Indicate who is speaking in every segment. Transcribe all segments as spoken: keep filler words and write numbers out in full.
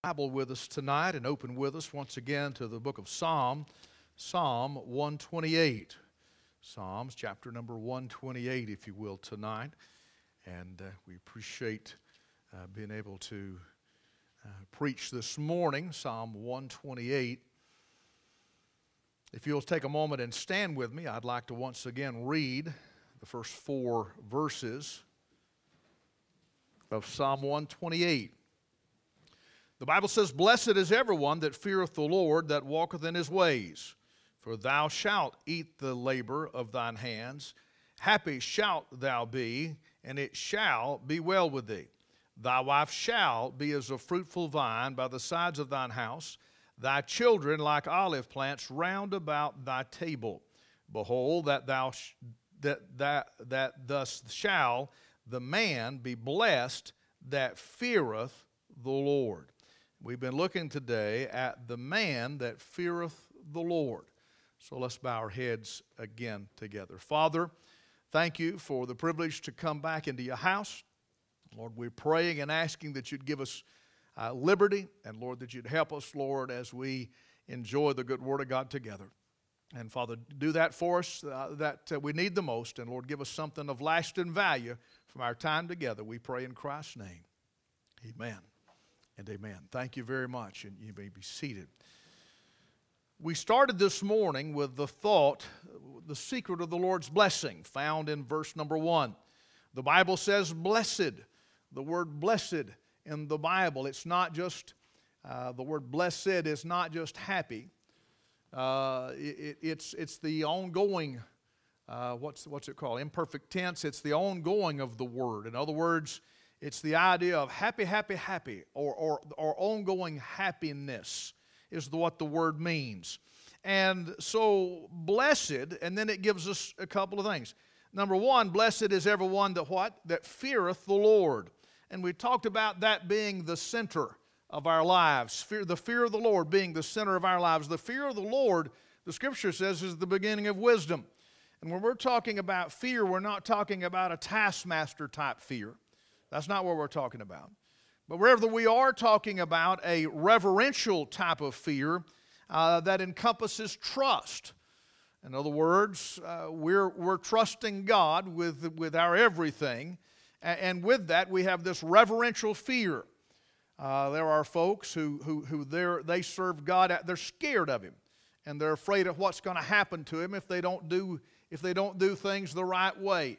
Speaker 1: Bible with us tonight and open with us once again to the book of Psalm, Psalm one twenty-eight. Psalms chapter number one twenty-eight, if you will, tonight. And uh, we appreciate uh, being able to uh, preach this morning, Psalm one twenty-eight. If you'll take a moment and stand with me, I'd like to once again read the first four verses of Psalm one twenty-eight. The Bible says, "Blessed is everyone that feareth the Lord, that walketh in his ways. For thou shalt eat the labor of thine hands. Happy shalt thou be, and it shall be well with thee. Thy wife shall be as a fruitful vine by the sides of thine house, thy children like olive plants round about thy table. Behold, that thou sh- that that that thus shall the man be blessed that feareth the Lord." We've been looking today at the man that feareth the Lord. So let's bow our heads again together. Father, thank you for the privilege to come back into your house. Lord, we're praying and asking that you'd give us uh, liberty, and Lord, that you'd help us, Lord, as we enjoy the good word of God together. And Father, do that for us uh, that uh, we need the most, and Lord, give us something of lasting value from our time together. We pray in Christ's name. Amen and amen. Thank you very much, and you may be seated. We started this morning with the thought, the secret of the Lord's blessing, found in verse number one. The Bible says blessed. The word blessed in the Bible, it's not just, uh, the word blessed is not just happy. Uh, it, it's, it's the ongoing, uh, what's, what's it called? Imperfect tense. It's the ongoing of the word. In other words, it's the idea of happy, happy, happy, or, or, or ongoing happiness is what the word means. And so, blessed, and then it gives us a couple of things. Number one, blessed is everyone that what? That feareth the Lord. And we talked about that being the center of our lives. Fear, the fear of the Lord being the center of our lives. The fear of the Lord, the Scripture says, is the beginning of wisdom. And when we're talking about fear, we're not talking about a taskmaster type fear. That's not what we're talking about. But wherever we are talking about a reverential type of fear uh, that encompasses trust. In other words, uh, we're, we're trusting God with, with our everything. And, and with that, we have this reverential fear. Uh, there are folks who, who, who they serve God, they're scared of Him. And they're afraid of what's going to happen to Him if they don't do, if they don't do things the right way.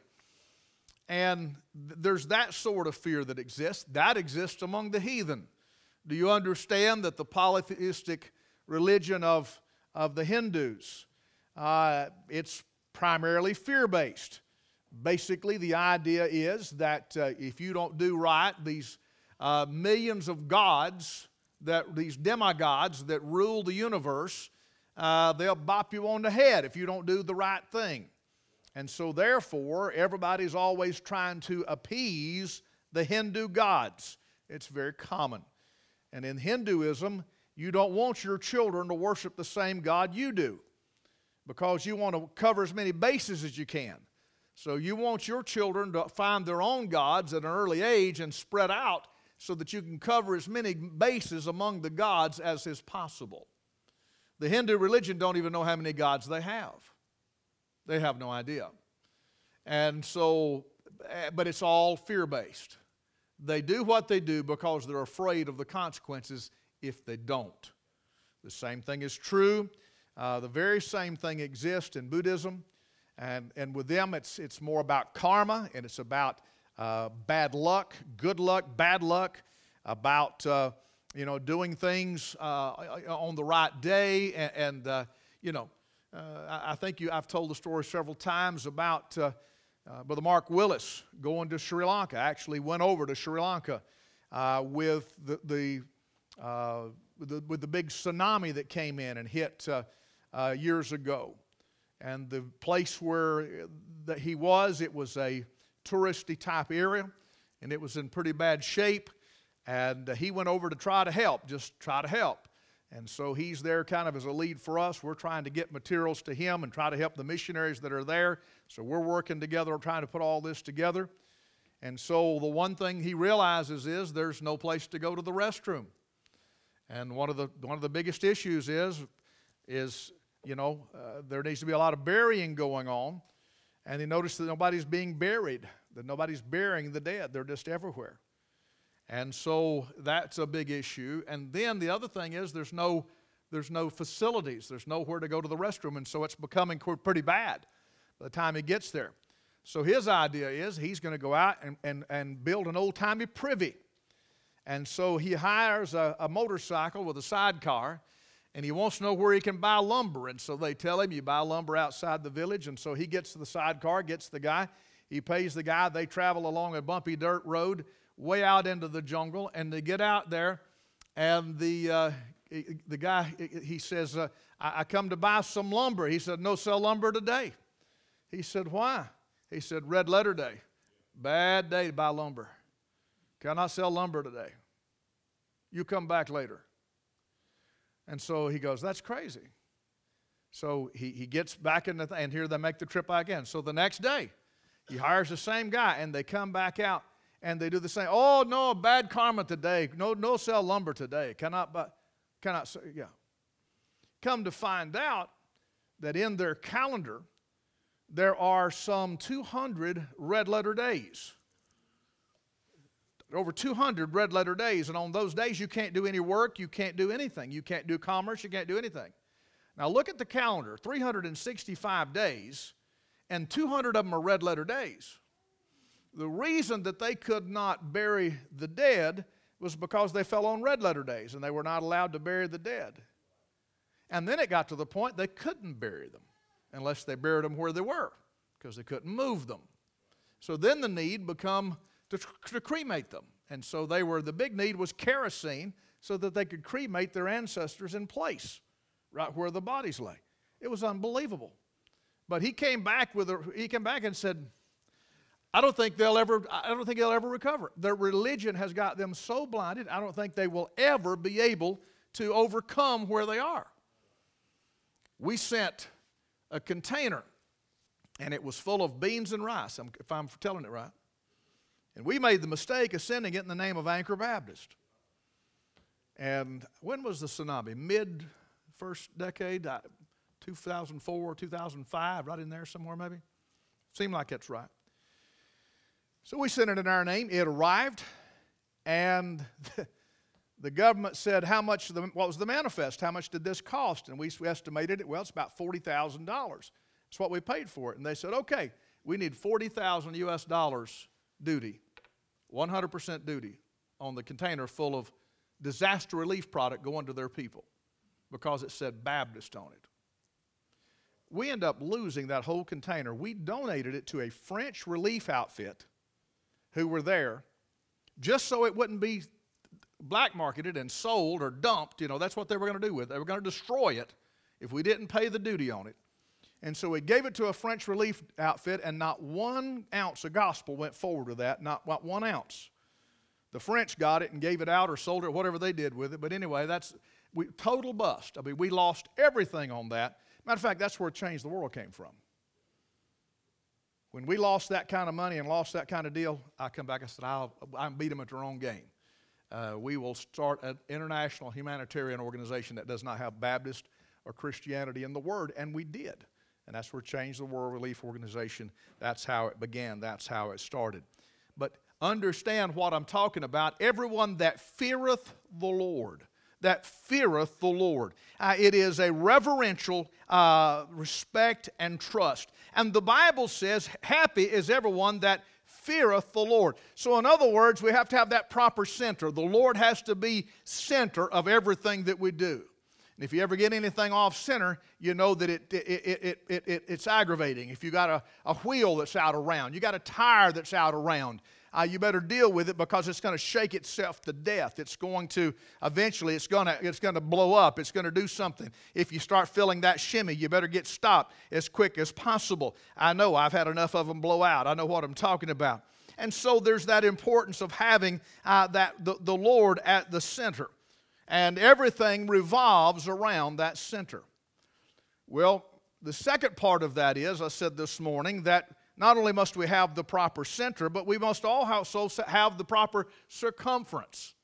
Speaker 1: And there's that sort of fear that exists. That exists among the heathen. Do you understand that the polytheistic religion of, of the Hindus, uh, it's primarily fear-based. Basically, the idea is that uh, if you don't do right, these uh, millions of gods, that these demigods that rule the universe, uh, they'll bop you on the head if you don't do the right thing. And so therefore, everybody's always trying to appease the Hindu gods. It's very common. And in Hinduism, you don't want your children to worship the same God you do, because you want to cover as many bases as you can. So you want your children to find their own gods at an early age and spread out so that you can cover as many bases among the gods as is possible. The Hindu religion don't even know how many gods they have. They have no idea. And so, but it's all fear-based. They do what they do because they're afraid of the consequences if they don't. The same thing is true. Uh, the very same thing exists in Buddhism. And, and with them, it's, it's more about karma, and it's about uh, bad luck, good luck, bad luck, about uh, you know, doing things uh, on the right day, and, and uh, you know, Uh, I think you, I've told the story several times about uh, uh, Brother Mark Willis going to Sri Lanka. I actually went over to Sri Lanka uh, with the, the, uh, with the with the big tsunami that came in and hit uh, uh, years ago. And the place where that he was, it was a touristy type area, and it was in pretty bad shape. And uh, he went over to try to help, just try to help. And so he's there kind of as a lead for us. We're trying to get materials to him and try to help the missionaries that are there. So we're working together, trying to put all this together. And so the one thing he realizes is there's no place to go to the restroom. And one of the one of the biggest issues is, is you know, uh, there needs to be a lot of burying going on. And they notice that nobody's being buried, that nobody's burying the dead. They're just everywhere. And so that's a big issue. And then the other thing is there's no, there's no facilities. There's nowhere to go to the restroom. And so it's becoming pretty bad by the time he gets there. So his idea is he's going to go out and, and, and build an old-timey privy. And so he hires a, a motorcycle with a sidecar, and he wants to know where he can buy lumber. And so they tell him, you buy lumber outside the village. And so he gets to the sidecar, gets the guy. He pays the guy. They travel along a bumpy dirt road way out into the jungle. And they get out there, and the, uh, the guy, he says, uh, I, I come to buy some lumber. He said, no, sell lumber today. He said, why? He said, red letter day. Bad day to buy lumber. Cannot sell lumber today. You come back later. And so he goes, that's crazy. So he, he gets back in the th- and here they make the trip back in. So the next day, he hires the same guy, and they come back out, and they do the same. Oh, no, bad karma today. No, no sell lumber today. Cannot buy, cannot, yeah. Come to find out that in their calendar, there are some two hundred red letter days. Over two hundred red letter days, and on those days you can't do any work, you can't do anything. You can't do commerce, you can't do anything. Now look at the calendar, three hundred sixty-five days, and two hundred of them are red letter days. The reason that they could not bury the dead was because they fell on red letter days, and they were not allowed to bury the dead. And then it got to the point they couldn't bury them unless they buried them where they were, because they couldn't move them. So then the need become To, to cremate them. And so they were, the big need was kerosene so that they could cremate their ancestors in place, right where the bodies lay. It was unbelievable. But he came back with a, he came back and said, I don't think they'll ever, I don't think they'll ever recover. Their religion has got them so blinded, I don't think they will ever be able to overcome where they are. We sent a container, and it was full of beans and rice, if I'm telling it right. And we made the mistake of sending it in the name of Anchor Baptist. And when was the tsunami? Mid-first decade, two thousand four, two thousand five, right in there somewhere maybe? Seemed like that's right. So we sent it in our name. It arrived, and the, the government said, how much, the, what was the manifest? How much did this cost? And we estimated it, well, it's about forty thousand dollars. That's what we paid for it. And they said, okay, we need forty thousand U S dollars duty. one hundred percent duty on the container full of disaster relief product going to their people because it said Baptist on it. We end up losing that whole container. We donated it to a French relief outfit who were there just so it wouldn't be black marketed and sold or dumped. You know, that's what they were going to do with it. They were going to destroy it if we didn't pay the duty on it. And so we gave it to a French relief outfit, and not one ounce of gospel went forward with that, not, not one ounce. The French got it and gave it out or sold it, whatever they did with it. But anyway, that's we, total bust. I mean, we lost everything on that. Matter of fact, that's where Change the World came from. When we lost that kind of money and lost that kind of deal, I come back and said, I'll, I'll beat them at their own game. Uh, we will start an international humanitarian organization that does not have Baptist or Christianity in the word, and we did. And that's where Change the World Relief Organization, that's how it began, that's how it started. But understand what I'm talking about. Everyone that feareth the Lord, that feareth the Lord. Uh, it is a reverential uh, respect and trust. And the Bible says, happy is everyone that feareth the Lord. So in other words, we have to have that proper center. The Lord has to be center of everything that we do. And if you ever get anything off center, you know that it, it, it, it, it, it, it's aggravating. If you got a, a wheel that's out of round, you got a tire that's out of round, uh, you better deal with it because it's going to shake itself to death. It's going to, eventually, it's going to, it's going to blow up. It's going to do something. If you start feeling that shimmy, you better get stopped as quick as possible. I know I've had enough of them blow out. I know what I'm talking about. And so there's that importance of having uh, that the, the Lord at the center. And everything revolves around that center. Well, the second part of that is, I said this morning, that not only must we have the proper center, but we must also have the proper circumference.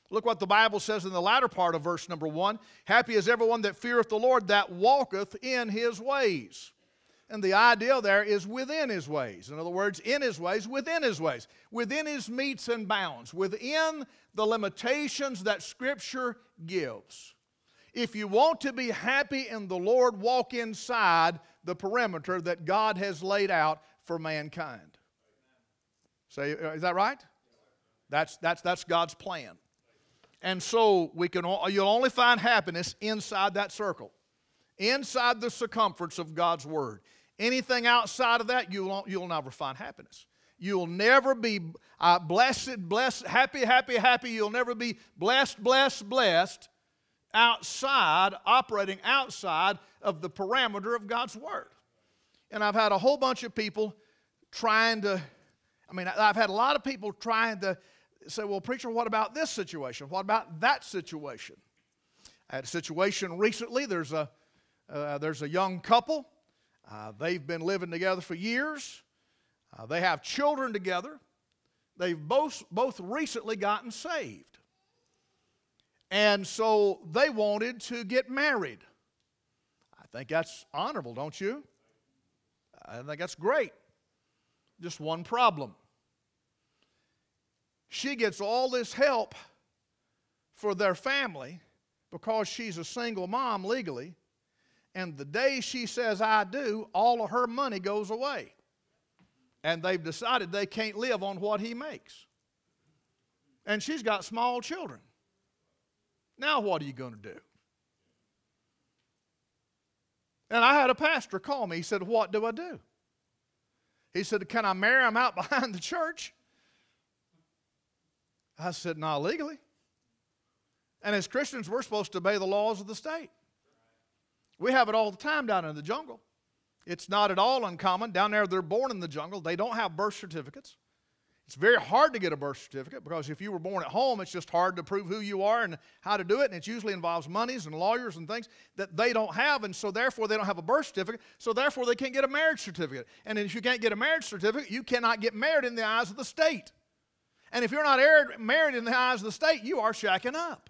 Speaker 1: Look what the Bible says in the latter part of verse number one. Happy is everyone that feareth the Lord, that walketh in his ways. And the idea there is within his ways. In other words, in his ways, within his ways. Within his metes and bounds. Within the limitations that Scripture gives. If you want to be happy in the Lord, walk inside the perimeter that God has laid out for mankind. Say, is that right? That's, that's, that's God's plan. And so we can, you'll only find happiness inside that circle. Inside the circumference of God's Word. Anything outside of that, you'll, you'll never find happiness. You'll never be uh, blessed, blessed, happy, happy, happy. You'll never be blessed, blessed, blessed outside, operating outside of the parameter of God's Word. And I've had a whole bunch of people trying to, I mean, I've had a lot of people trying to say, well, preacher, what about this situation? What about that situation? I had a situation recently. There's a, uh, there's a young couple. Uh, they've been living together for years. Uh, they have children together. They've both, both recently gotten saved. And so they wanted to get married. I think that's honorable, don't you? I think that's great. Just one problem. She gets all this help for their family because she's a single mom legally, and the day she says, I do, all of her money goes away. And they've decided they can't live on what he makes. And she's got small children. Now what are you going to do? And I had a pastor call me. He said, what do I do? He said, can I marry him out behind the church? I said, not legally. And as Christians, we're supposed to obey the laws of the state. We have it all the time down in the jungle. It's not at all uncommon. Down there, they're born in the jungle. They don't have birth certificates. It's very hard to get a birth certificate because if you were born at home, it's just hard to prove who you are and how to do it. And it usually involves monies and lawyers and things that they don't have. And so therefore, they don't have a birth certificate. So therefore, they can't get a marriage certificate. And if you can't get a marriage certificate, you cannot get married in the eyes of the state. And if you're not married in the eyes of the state, you are shacking up.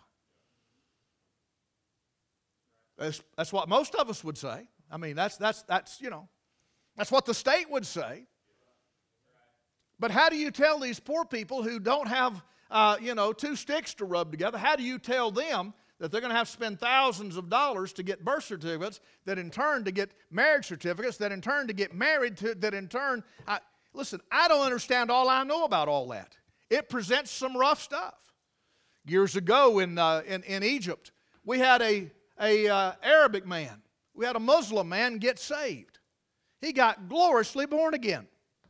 Speaker 1: That's, that's what most of us would say. I mean, that's, that's, that's, you know, that's what the state would say. But how do you tell these poor people who don't have, uh, you know, two sticks to rub together, how do you tell them that they're going to have to spend thousands of dollars to get birth certificates, that in turn to get marriage certificates, that in turn to get married, to, that in turn, I, listen, I don't understand all I know about all that. It presents some rough stuff. Years ago in, uh, in, in Egypt, we had a, a uh, Arabic man, we had a Muslim man get saved. He got gloriously born again.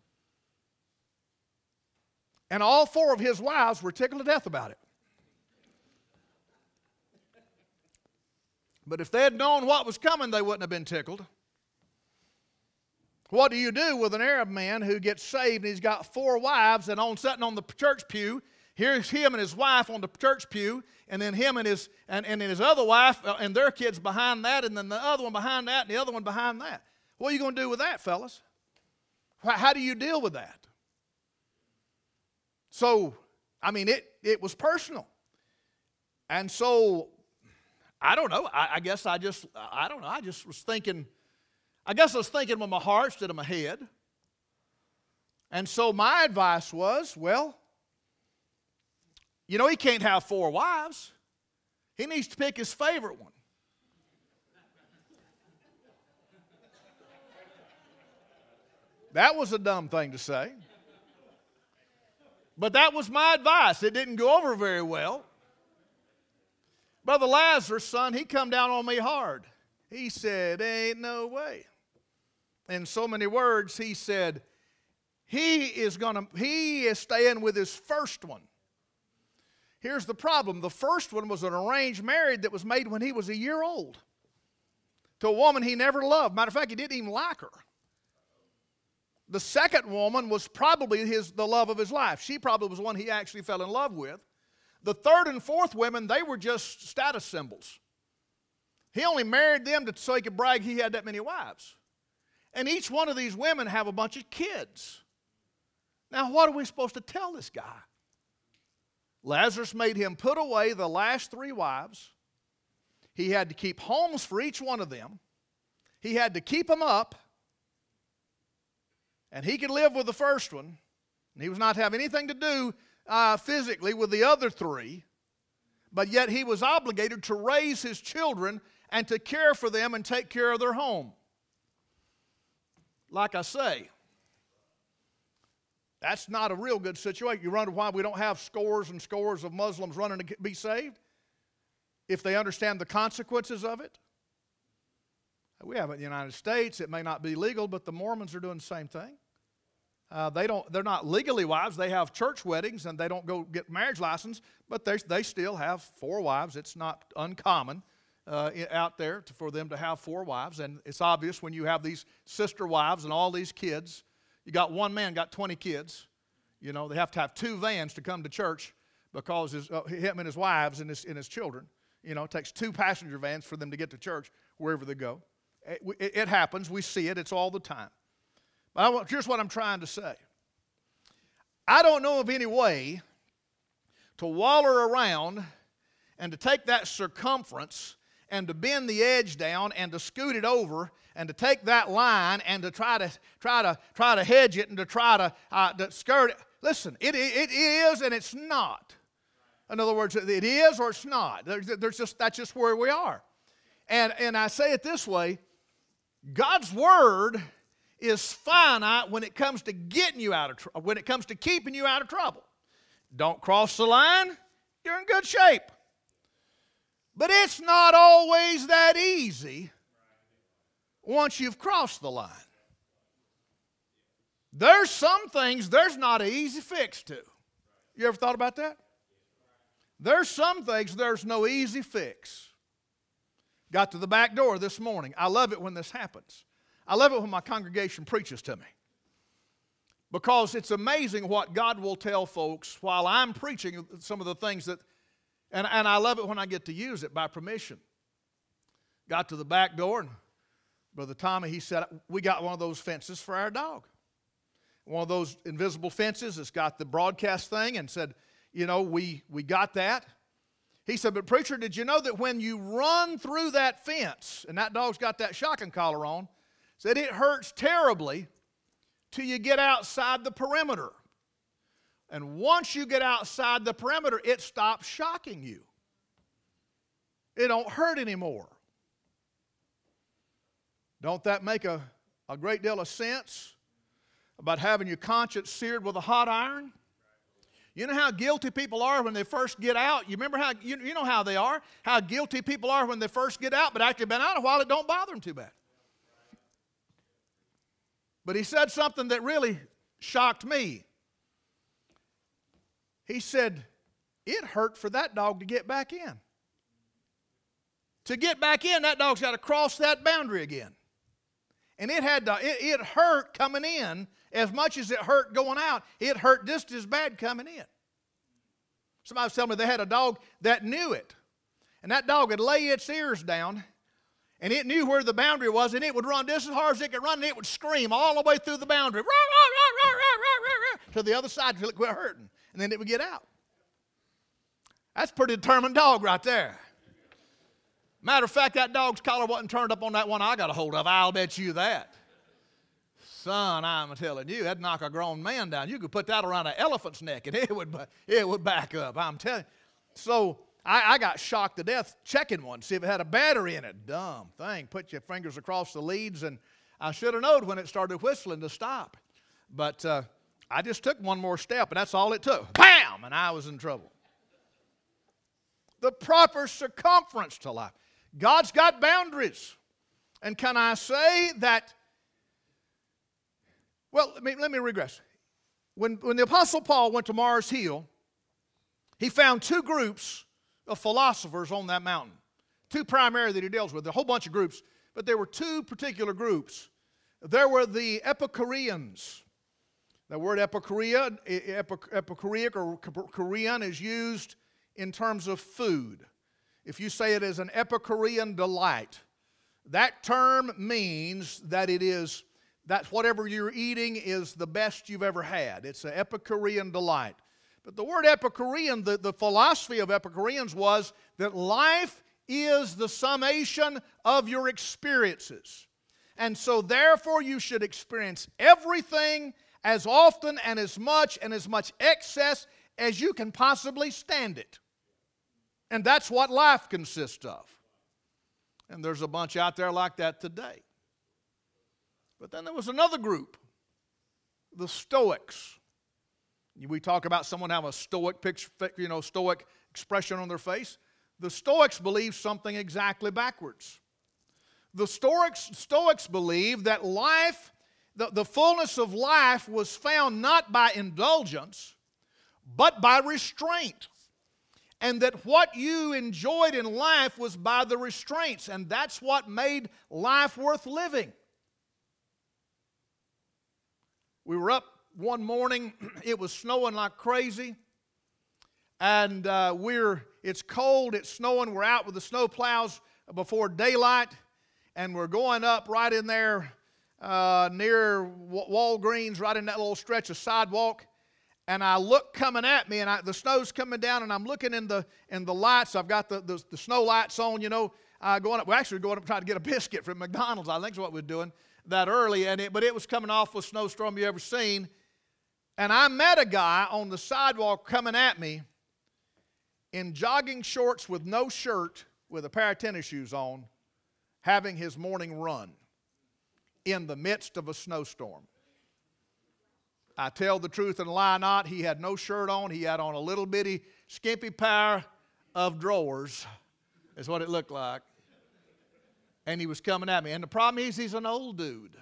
Speaker 1: And all four of his wives were tickled to death about it. But if they had known what was coming, they wouldn't have been tickled. What do you do with an Arab man who gets saved and he's got four wives and on sitting on the church pew, here's him and his wife on the church pew, and then him and his, and, and his other wife and their kids behind that, and then the other one behind that, and the other one behind that. What are you going to do with that, fellas? How do you deal with that? So, I mean, it, it was personal. And so, I don't know. I, I guess I just, I don't know. I just was thinking, I guess I was thinking with my heart instead of my head. And so my advice was, well, you know, he can't have four wives. He needs to pick his favorite one. That was a dumb thing to say. But that was my advice. It didn't go over very well. Brother Lazarus, son, he come down on me hard. He said, ain't no way. In so many words, he said, he is gonna, he is staying with his first one. Here's the problem. The first one was an arranged marriage that was made when he was a year old to a woman he never loved. Matter of fact, he didn't even like her. The second woman was probably his, the love of his life. She probably was the one he actually fell in love with. The third and fourth women, they were just status symbols. He only married them to, so he could brag he had that many wives. And each one of these women have a bunch of kids. Now, what are we supposed to tell this guy? Lazarus made him put away the last three wives. He had to keep homes for each one of them. He had to keep them up. And he could live with the first one. And he was not to have anything to do uh, physically with the other three. But yet he was obligated to raise his children and to care for them and take care of their home. Like I say, that's not a real good situation. You wonder why we don't have scores and scores of Muslims running to be saved? If they understand the consequences of it. We have it in the United States. It may not be legal, but the Mormons are doing the same thing. Uh, they don't, they're not legally wives. They have church weddings, and they don't go get marriage license, but they, they still have four wives. It's not uncommon uh, out there to, for them to have four wives, and it's obvious when you have these sister wives and all these kids. You got one man got twenty kids. You know, they have to have two vans to come to church because his, uh, him and his wives and his, and his children. You know, it takes two passenger vans for them to get to church wherever they go. It, it, it happens. We see it. It's all the time. But I want, here's what I'm trying to say. I don't know of any way to waller around and to take that circumference and to bend the edge down and to scoot it over and to take that line and to try to try to try to hedge it and to try to, uh, to skirt it. Listen, it, it, it is and it's not. In other words, it is or it's not. There's, there's just, that's just where we are. And, and I say it this way, God's Word is finite when it comes to getting you out of trouble, when it comes to keeping you out of trouble. Don't cross the line, you're in good shape. But it's not always that easy once you've crossed the line. There's some things there's not an easy fix to. You ever thought about that? There's some things there's no easy fix. Got to the back door this morning. I love it when this happens. I love it when my congregation preaches to me. Because it's amazing what God will tell folks while I'm preaching some of the things that, and, and I love it when I get to use it by permission. Got to the back door, and Brother Tommy, he said, we got one of those fences for our dog. One of those invisible fences that's got the broadcast thing, and said, you know, we, we got that. He said, but preacher, did you know that when you run through that fence, and that dog's got that shocking collar on, said it hurts terribly till you get outside the perimeter. And once you get outside the perimeter, it stops shocking you. It don't hurt anymore. Don't that make a, a great deal of sense about having your conscience seared with a hot iron? You know how guilty people are when they first get out? You remember how, you, you know how they are, how guilty people are when they first get out, but after they've been out a while, it don't bother them too bad. But he said something that really shocked me. He said, it hurt for that dog to get back in. To get back in, that dog's got to cross that boundary again. And it had to, it, it hurt coming in as much as it hurt going out. It hurt just as bad coming in. Somebody was telling me they had a dog that knew it. And that dog would lay its ears down, and it knew where the boundary was, and it would run just as hard as it could run, and it would scream all the way through the boundary, rah, rah, rah, rah, rah, rah, rah, to the other side until it quit hurting, and then it would get out. That's a pretty determined dog right there. Matter of fact, that dog's collar wasn't turned up on that one I got a hold of. I'll bet you that. Son, I'm telling you, that'd knock a grown man down. You could put that around an elephant's neck, and it would, it would back up. I'm telling you. So I, I got shocked to death checking one, see if it had a battery in it. Dumb thing. Put your fingers across the leads, and I should have known when it started whistling to stop. But uh, I just took one more step, and that's all it took. Bam! And I was in trouble. The proper circumference to life. God's got boundaries. And can I say that, well, let me, let me regress. When, when the Apostle Paul went to Mars Hill, he found two groups of philosophers on that mountain. Two primary that he deals with. There are a whole bunch of groups, but there were two particular groups. There were the Epicureans. The word Epicurean, Epicurean or Korean is used in terms of food. If you say it as an Epicurean delight, that term means that it is, that whatever you're eating is the best you've ever had. It's an Epicurean delight. But the word Epicurean, the, the philosophy of Epicureans was that life is the summation of your experiences. And so therefore you should experience everything as often and as much and as much excess as you can possibly stand it. And that's what life consists of. And there's a bunch out there like that today. But then there was another group, the Stoics. We talk about someone having a stoic picture, you know, stoic expression on their face. The Stoics believe something exactly backwards. The Stoics, Stoics believe that life, the, the fullness of life was found not by indulgence, but by restraint. And that what you enjoyed in life was by the restraints, and that's what made life worth living. We were up one morning, it was snowing like crazy, and uh, we're, it's cold, it's snowing, we're out with the snow plows before daylight, and we're going up right in there uh, near Walgreens, right in that little stretch of sidewalk. And I look coming at me, and I, the snow's coming down, and I'm looking in the in the lights. I've got the, the, the snow lights on, you know, uh, going up. We're actually going up trying to get a biscuit from McDonald's, I think is what we're doing that early. And it, but it was coming off with snowstorm you ever seen. And I met a guy on the sidewalk coming at me in jogging shorts with no shirt, with a pair of tennis shoes on, having his morning run in the midst of a snowstorm. I tell the truth and lie not. He had no shirt on. He had on a little bitty, skimpy pair of drawers, is what it looked like. And he was coming at me. And the problem is, he's an old dude.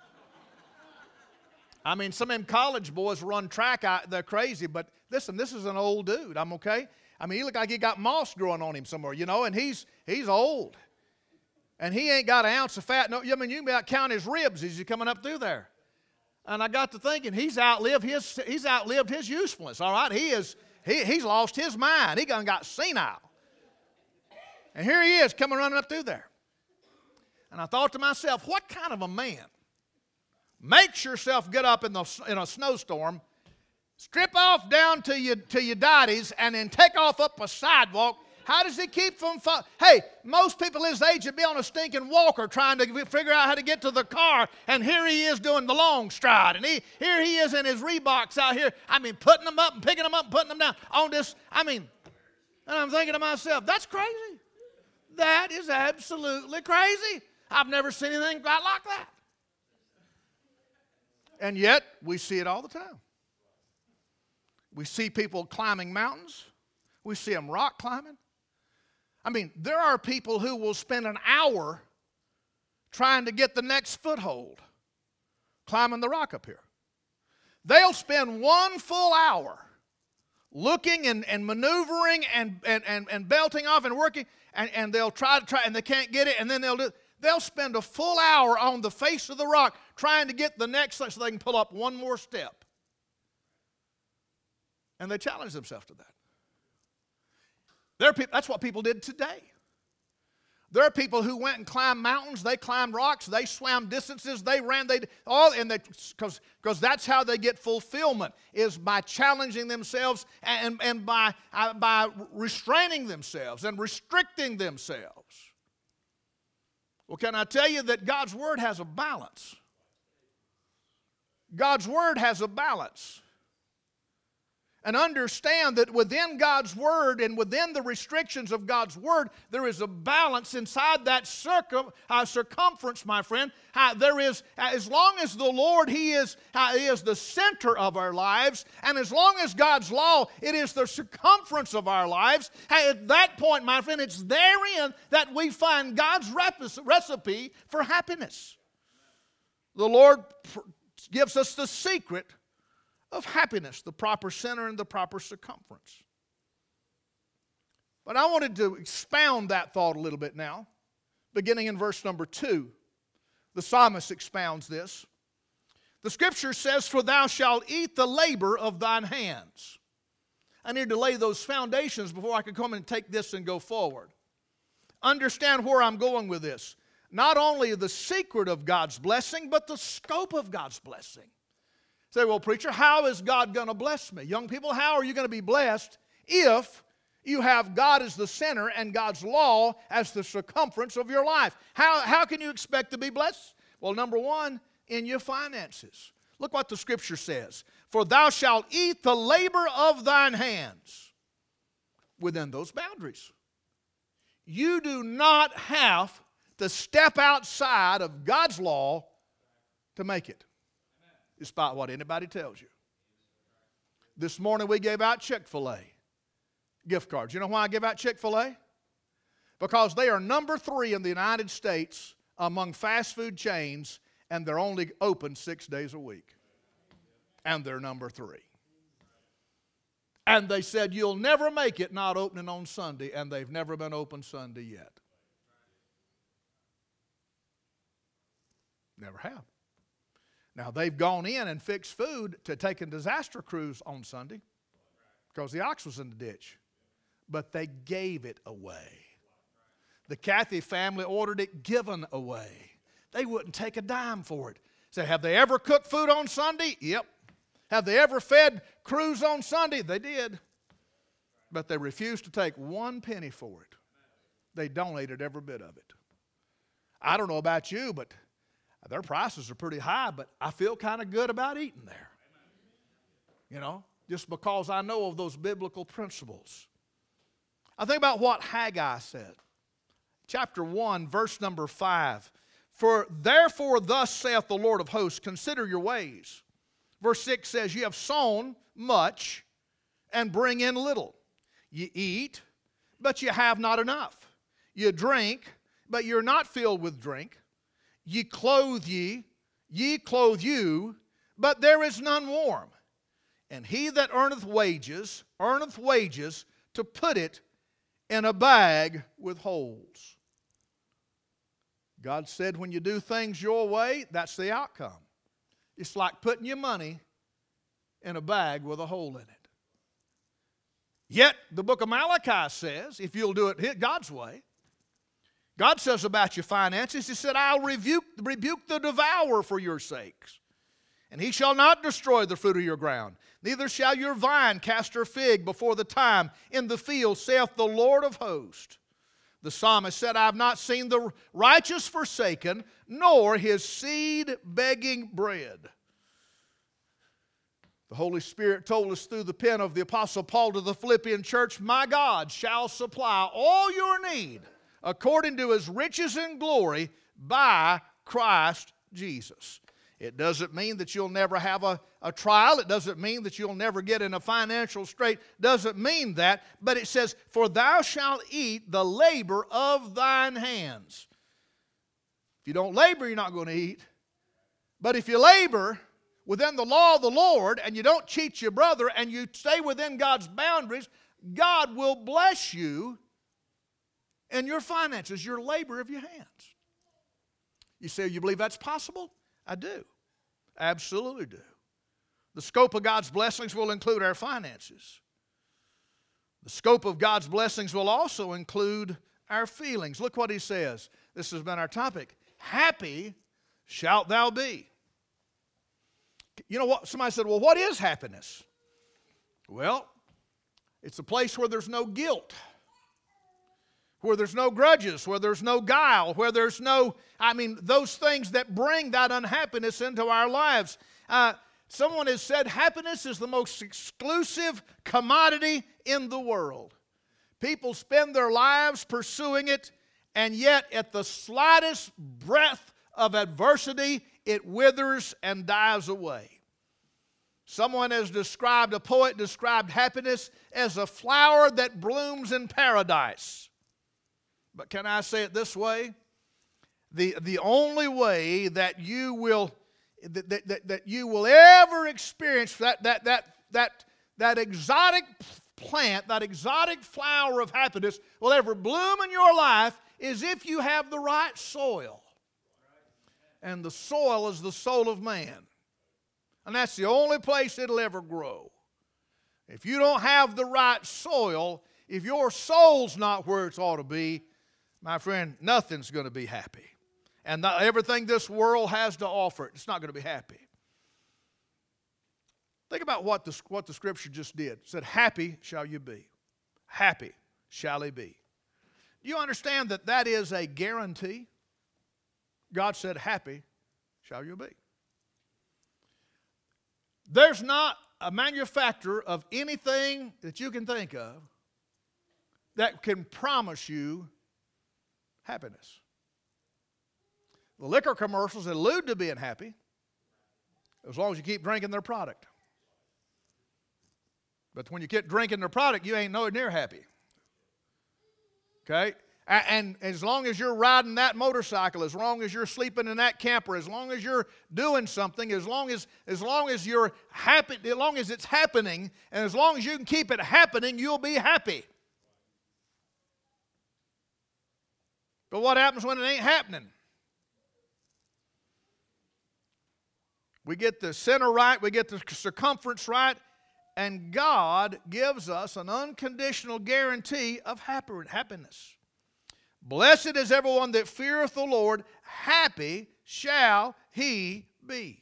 Speaker 1: I mean, some of them college boys run track, out, they're crazy. But listen, this is an old dude. I'm okay. I mean, he looked like he got moss growing on him somewhere, you know, and he's he's old. And he ain't got an ounce of fat. No, I mean, you can about count his ribs as you're coming up through there. And I got to thinking, he's outlived his, he's outlived his usefulness, all right? He is, he, he's lost his mind. He done got senile. And here he is coming running up through there. And I thought to myself, what kind of a man makes yourself get up in, the, in a snowstorm, strip off down to your, to your daddies, and then take off up a sidewalk? How does he keep from... Hey, most people his age would be on a stinking walker trying to figure out how to get to the car, and here he is doing the long stride, and he, here he is in his Reeboks out here, I mean, putting them up and picking them up and putting them down on this, I mean, and I'm thinking to myself, that's crazy. That is absolutely crazy. I've never seen anything quite like that. And yet, we see it all the time. We see people climbing mountains. We see them rock climbing. I mean, there are people who will spend an hour trying to get the next foothold climbing the rock up here. They'll spend one full hour looking and, and maneuvering and, and, and, and belting off and working, and, and they'll try to try, and they can't get it, and then they'll do, they'll spend a full hour on the face of the rock trying to get the next so they can pull up one more step. And they challenge themselves to that. There are people, that's what people did today. There are people who went and climbed mountains, they climbed rocks, they swam distances, they ran, they all, and they, because because that's how they get fulfillment, is by challenging themselves and, and by, uh, by restraining themselves and restricting themselves. Well, can I tell you that God's Word has a balance? God's Word has a balance. And understand that within God's Word and within the restrictions of God's Word, there is a balance inside that circum, uh, circumference, my friend. Uh, there is, uh, as long as the Lord, He is, uh, he is the center of our lives, and as long as God's law, it is the circumference of our lives, uh, at that point, my friend, it's therein that we find God's recipe for happiness. The Lord gives us the secret of happiness, the proper center and the proper circumference. But I wanted to expound that thought a little bit now, beginning in verse number two. The psalmist expounds this. The Scripture says, "For thou shalt eat the labor of thine hands." I need to lay those foundations before I can come and take this and go forward. Understand where I'm going with this. Not only the secret of God's blessing, but the scope of God's blessing. Say, well, preacher, how is God going to bless me? Young people, how are you going to be blessed if you have God as the center and God's law as the circumference of your life? How, how can you expect to be blessed? Well, number one, in your finances. Look what the Scripture says. For thou shalt eat the labor of thine hands within those boundaries. You do not have to step outside of God's law to make it, despite what anybody tells you. This morning we gave out Chick-fil-A gift cards. You know why I give out Chick-fil-A? Because they are number three in the United States among fast food chains, and they're only open six days a week. And they're number three. And they said, you'll never make it not opening on Sunday, and they've never been open Sunday yet. Never have. Now, they've gone in and fixed food to take a disaster cruise on Sunday because the ox was in the ditch. But they gave it away. The Cathy family ordered it given away. They wouldn't take a dime for it. Say, have they ever cooked food on Sunday? Yep. Have they ever fed crews on Sunday? They did. But they refused to take one penny for it. They donated every bit of it. I don't know about you, but their prices are pretty high, but I feel kind of good about eating there. You know, just because I know of those biblical principles. I think about what Haggai said. Chapter one, verse number five. For therefore thus saith the Lord of hosts, consider your ways. Verse six says, you have sown much and bring in little. You eat, but you have not enough. You drink, but you're not filled with drink. Ye clothe ye, ye clothe you, but there is none warm. And he that earneth wages, earneth wages to put it in a bag with holes. God said when you do things your way, that's the outcome. It's like putting your money in a bag with a hole in it. Yet the book of Malachi says, if you'll do it God's way, God says about your finances, He said, I'll rebuke, rebuke the devourer for your sakes. And he shall not destroy the fruit of your ground. Neither shall your vine cast her fig before the time in the field, saith the Lord of hosts. The psalmist said, I have not seen the righteous forsaken, nor his seed begging bread. The Holy Spirit told us through the pen of the Apostle Paul to the Philippian church, my God shall supply all your need according to His riches and glory by Christ Jesus. It doesn't mean that you'll never have a, a trial. It doesn't mean that you'll never get in a financial strait. It doesn't mean that. But it says, for thou shalt eat the labor of thine hands. If you don't labor, you're not going to eat. But if you labor within the law of the Lord and you don't cheat your brother and you stay within God's boundaries, God will bless you in your finances, your labor of your hands. You say, you believe that's possible? I do. Absolutely do. The scope of God's blessings will include our finances. The scope of God's blessings will also include our feelings. Look what He says. This has been our topic. Happy shalt thou be. You know what? Somebody said, well, what is happiness? Well, it's a place where there's no guilt, where there's no grudges, where there's no guile, where there's no, I mean, those things that bring that unhappiness into our lives. Uh, someone has said happiness is the most exclusive commodity in the world. People spend their lives pursuing it, and yet at the slightest breath of adversity, it withers and dies away. Someone has described, a poet described happiness as a flower that blooms in paradise. But can I say it this way? The, the only way that you will that, that, that you will ever experience that, that, that, that, that exotic plant, that exotic flower of happiness will ever bloom in your life is if you have the right soil. And the soil is the soul of man. And that's the only place it'll ever grow. If you don't have the right soil, if your soul's not where it ought to be, my friend, nothing's going to be happy. And not everything this world has to offer, it's not going to be happy. Think about what the, what the Scripture just did. It said, happy shall you be. Happy shall he be. Do you understand that that is a guarantee? God said, happy shall you be. There's not a manufacturer of anything that you can think of that can promise you happiness. The liquor commercials allude to being happy as long as you keep drinking their product. But when you keep drinking their product, you ain't nowhere near happy. Okay? And as long as you're riding that motorcycle, as long as you're sleeping in that camper, as long as you're doing something, as long as, as long as you're happy, as long as it's happening, and as long as you can keep it happening, you'll be happy. But what happens when it ain't happening? We get the center right, we get the circumference right, and God gives us an unconditional guarantee of happiness. Blessed is everyone that feareth the Lord, happy shall he be.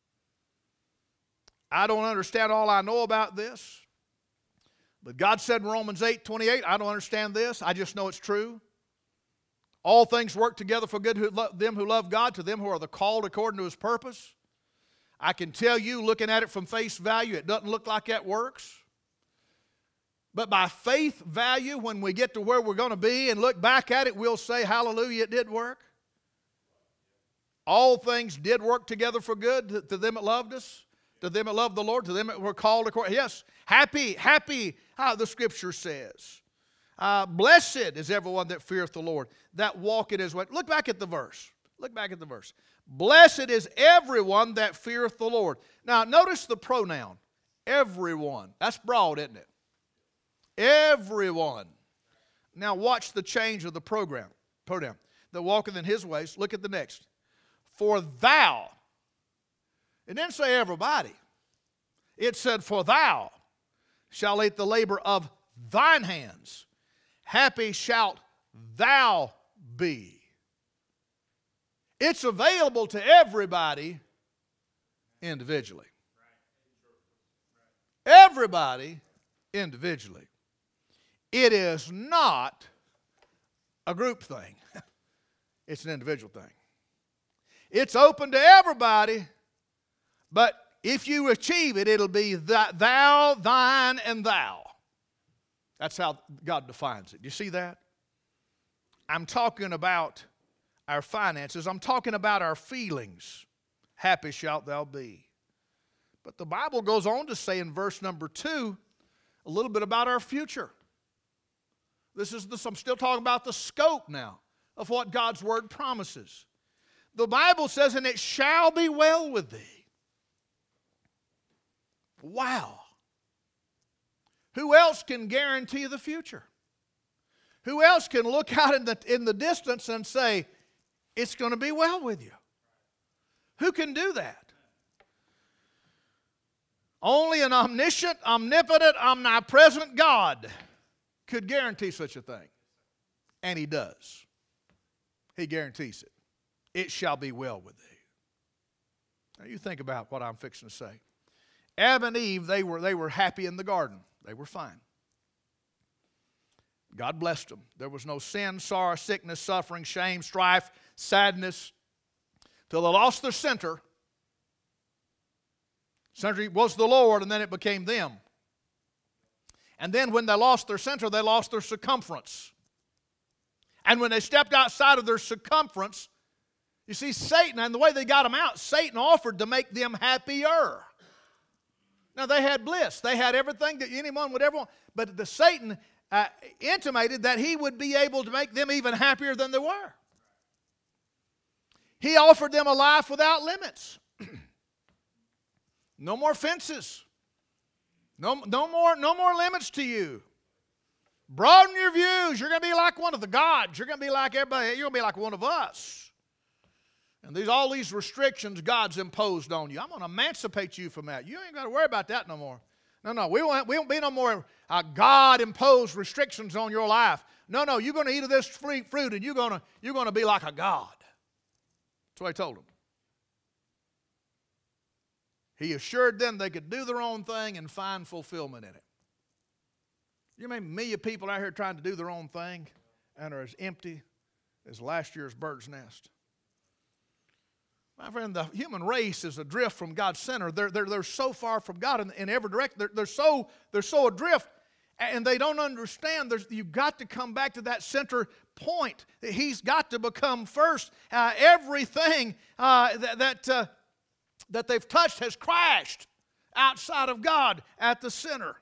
Speaker 1: I don't understand all I know about this, but God said in Romans eight twenty-eight, I don't understand this, I just know it's true. All things work together for good to them who love God, to them who are the called according to his purpose. I can tell you, looking at it from face value, it doesn't look like that works. But by faith value, when we get to where we're going to be and look back at it, we'll say, hallelujah, it did work. All things did work together for good to, to them that loved us, to them that loved the Lord, to them that were called according. Yes, happy, happy, how the Scripture says. Uh, blessed is everyone that feareth the Lord, that walketh his way. Look back at the verse. Look back at the verse. Blessed is everyone that feareth the Lord. Now, notice the pronoun, everyone. That's broad, isn't it? Everyone. Now, watch the change of the program, pronoun. That walketh in his ways. Look at the next. For thou. It didn't say everybody. It said, for thou shalt eat the labor of thine hands. Happy shalt thou be. It's available to everybody individually. Everybody individually. It is not a group thing. It's an individual thing. It's open to everybody, but if you achieve it, it'll be thou, thine, and thou. That's how God defines it. You see that? I'm talking about our finances. I'm talking about our feelings. Happy shalt thou be. But the Bible goes on to say in verse number two a little bit about our future. This is the, I'm still talking about the scope now of what God's Word promises. The Bible says, and it shall be well with thee. Wow. Who else can guarantee the future? Who else can look out in the, in the distance and say, it's going to be well with you? Who can do that? Only an omniscient, omnipotent, omnipresent God could guarantee such a thing. And He does. He guarantees it. It shall be well with thee. Now you think about what I'm fixing to say. Adam and Eve, they were, they were happy in the garden. They were fine. God blessed them. There was no sin, sorrow, sickness, suffering, shame, strife, sadness, till they lost their center. Center was the Lord, and then it became them. And then when they lost their center, they lost their circumference. And when they stepped outside of their circumference, you see, Satan, and the way they got them out, Satan offered to make them happier. Now, they had bliss. They had everything that anyone would ever want. But the Satan uh, intimated that he would be able to make them even happier than they were. He offered them a life without limits. No more fences. No, no, more, no more limits to you. Broaden your views. You're going to be like one of the gods. You're going to be like everybody. You're going to be like one of us. And these all these restrictions God's imposed on you. I'm going to emancipate you from that. You ain't got to worry about that no more. No, no, we won't, we won't be no more uh, God-imposed restrictions on your life. No, no, you're going to eat of this fruit and you're going to, you're going to be like a God. That's what I told him. He assured them they could do their own thing and find fulfillment in it. You mean a million people out here trying to do their own thing and are as empty as last year's bird's nest? My friend, the human race is adrift from God's center. They're, they're, they're so far from God in, in every direction. They're, they're, so, they're so adrift, and they don't understand. There's, you've got to come back to that center point. He's got to become first. Uh, everything uh, that, that, uh, that they've touched has crashed outside of God at the center.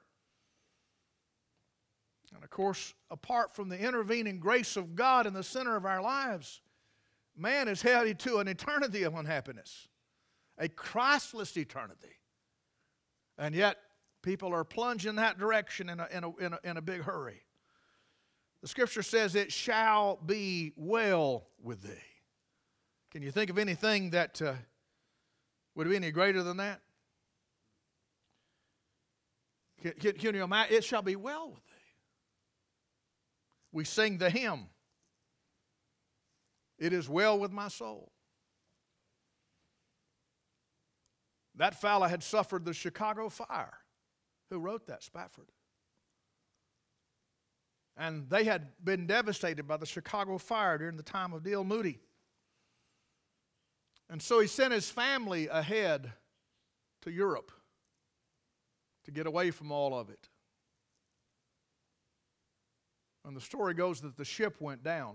Speaker 1: And of course, apart from the intervening grace of God in the center of our lives, man is headed to an eternity of unhappiness, a Christless eternity. And yet, people are plunging that direction in a, in a, in a, in a big hurry. The Scripture says, it shall be well with thee. Can you think of anything that uh, would be any greater than that? Can, can, can you imagine? It shall be well with thee. We sing the hymn, it is well with my soul. That fella had suffered the Chicago fire. Who wrote that? Spafford. And they had been devastated by the Chicago fire during the time of D L Moody. And so he sent his family ahead to Europe to get away from all of it. And the story goes that the ship went down.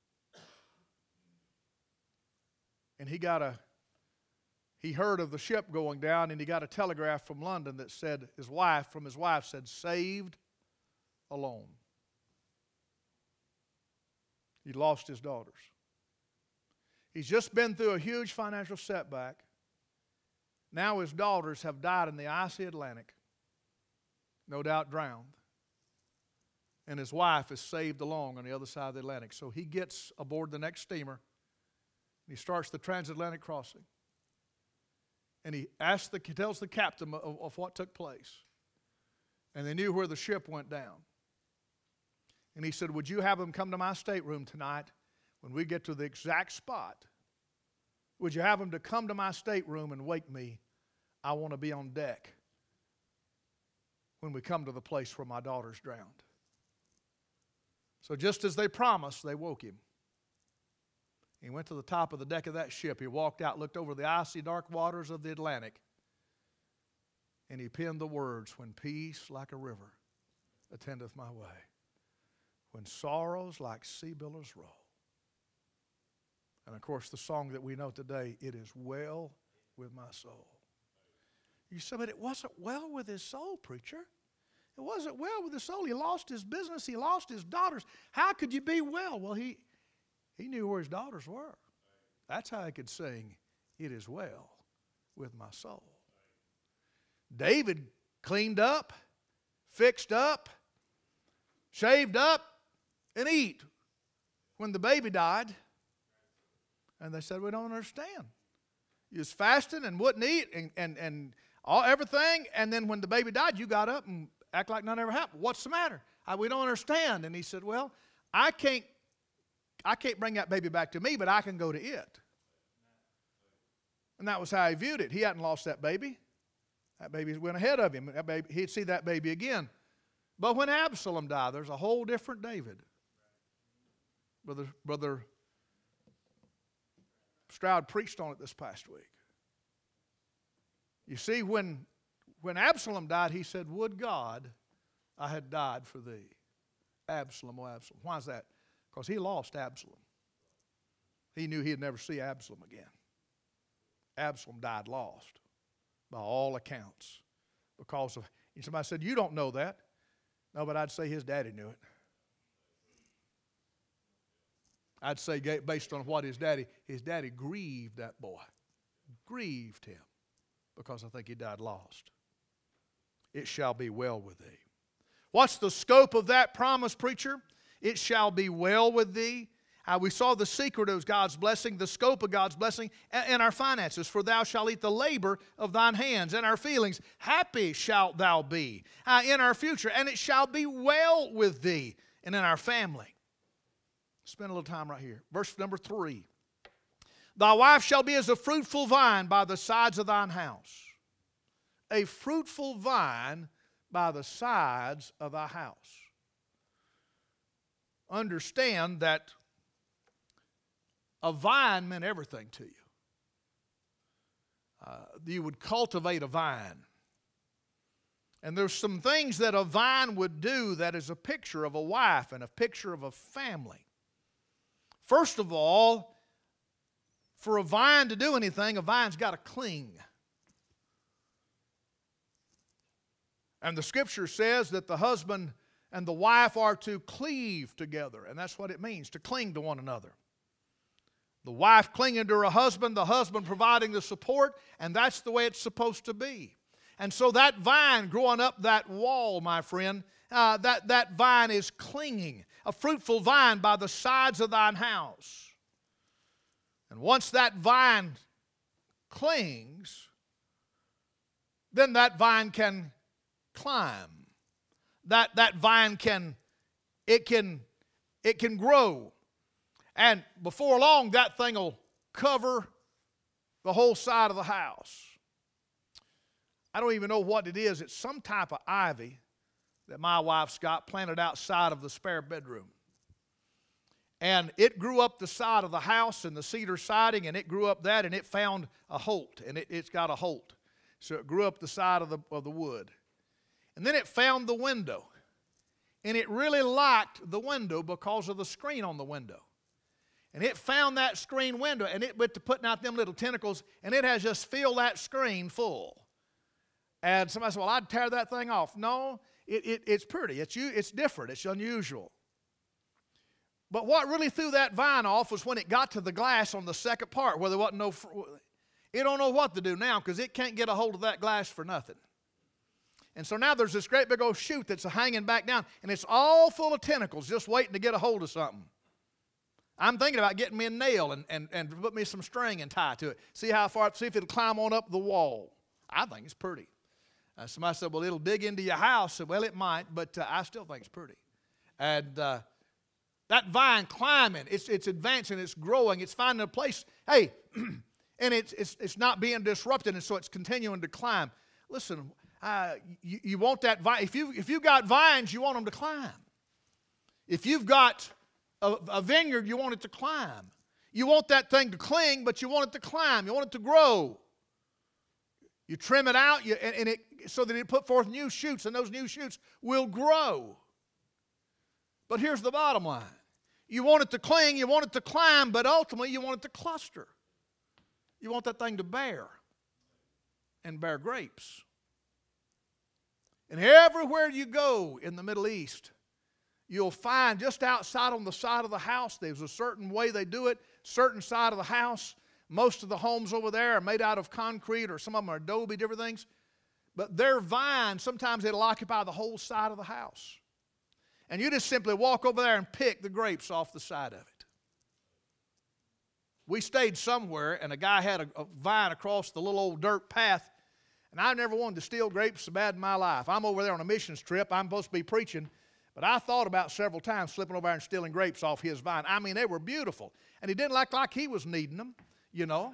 Speaker 1: And he got a, he heard of the ship going down, and he got a telegraph from London that said, his wife, from his wife said, saved alone. He lost his daughters. He's just been through a huge financial setback. Now his daughters have died in the icy Atlantic, no doubt drowned. And his wife is saved along on the other side of the Atlantic. So he gets aboard the next steamer, and he starts the transatlantic crossing. And he asks the, he tells the captain of, of what took place. And they knew where the ship went down. And he said, would you have them come to my stateroom tonight when we get to the exact spot? Would you have them to come to my stateroom and wake me? I want to be on deck when we come to the place where my daughter's drowned. So just as they promised, they woke him. He went to the top of the deck of that ship. He walked out, looked over the icy, dark waters of the Atlantic, and he penned the words, when peace like a river attendeth my way, when sorrows like sea billows roll. And of course, the song that we know today, it is well with my soul. You say, but it wasn't well with his soul, preacher. It wasn't well with his soul. He lost his business. He lost his daughters. How could you be well? Well, he, he knew where his daughters were. That's how he could sing, it is well with my soul. David cleaned up, fixed up, shaved up, and eat when the baby died. And they said, we don't understand. You was fasting and wouldn't eat and, and, and all everything, and then when the baby died, you got up and act like nothing ever happened. What's the matter? I, we don't understand. And he said, well, I can't, I can't bring that baby back to me, but I can go to it. And that was how he viewed it. He hadn't lost that baby. That baby went ahead of him. That baby, he'd see that baby again. But when Absalom died, there's a whole different David. Brother, Brother Stroud preached on it this past week. You see, when, when Absalom died, he said, would God I had died for thee. Absalom, oh Absalom. Why is that? Because he lost Absalom. He knew he'd never see Absalom again. Absalom died lost by all accounts because of, and somebody said, you don't know that. No, but I'd say his daddy knew it. I'd say based on what his daddy, his daddy grieved that boy. Grieved him because I think he died lost. It shall be well with thee. What's the scope of that promise, preacher? It shall be well with thee. Uh, we saw the secret of God's blessing, the scope of God's blessing, and our finances. For thou shalt eat the labor of thine hands, and our feelings. Happy shalt thou be uh, in our future, and it shall be well with thee and in our family. Spend a little time right here. Verse number three. Thy wife shall be as a fruitful vine by the sides of thine house. a fruitful vine by the sides of thy house. Understand that a vine meant everything to you. Uh, you would cultivate a vine. And there's some things that a vine would do that is a picture of a wife and a picture of a family. First of all, for a vine to do anything, a vine's got to cling. And the Scripture says that the husband and the wife are to cleave together. And that's what it means, to cling to one another. The wife clinging to her husband, the husband providing the support, and that's the way it's supposed to be. And so that vine growing up that wall, my friend, uh, that, that vine is clinging. A fruitful vine by the sides of thine house. And once that vine clings, then that vine can climb. That, that vine can, it can, it can grow. And before long, that thing will cover the whole side of the house. I don't even know what it is. It's some type of ivy that my wife's got planted outside of the spare bedroom. And it grew up the side of the house and the cedar siding, and it grew up that, and it found a holt, and it, it's got a holt. So it grew up the side of the, of the wood. And then it found the window. And it really liked the window because of the screen on the window. And it found that screen window, and it went to putting out them little tentacles, and it has just filled that screen full. And somebody said, well, I'd tear that thing off. No, it, it, it's pretty. It's, it's different. It's unusual. But what really threw that vine off was when it got to the glass on the second part, where there wasn't no, it don't know what to do now because it can't get a hold of that glass for nothing. And so now there's this great big old shoot that's hanging back down, and it's all full of tentacles just waiting to get a hold of something. I'm thinking about getting me a nail and, and, and put me some string and tie to it. See how far, see if it'll climb on up the wall. I think it's pretty. Uh, somebody said, well, it'll dig into your house. I said, well, it might, but uh, I still think it's pretty. And uh, that vine climbing, it's, it's advancing, it's growing, it's finding a place. Hey, and it's, it's, it's not being disrupted, and so it's continuing to climb. Listen, uh, you, you want that vine. If, you, if you've got vines, you want them to climb. If you've got a, a vineyard, you want it to climb. You want that thing to cling, but you want it to climb. You want it to grow. You trim it out, you, and, and it, so that it put forth new shoots, and those new shoots will grow. But here's the bottom line. You want it to cling, you want it to climb, but ultimately you want it to cluster. You want that thing to bear and bear grapes. And everywhere you go in the Middle East, you'll find just outside on the side of the house, there's a certain way they do it, certain side of the house. Most of the homes over there are made out of concrete, or some of them are adobe, different things. But their vine, sometimes it'll occupy the whole side of the house. And you just simply walk over there and pick the grapes off the side of it. We stayed somewhere, and a guy had a, a vine across the little old dirt path, and I never wanted to steal grapes so bad in my life. I'm over there on a missions trip. I'm supposed to be preaching, but I thought about several times slipping over there and stealing grapes off his vine. I mean, they were beautiful. And he didn't look like he was needing them, you know.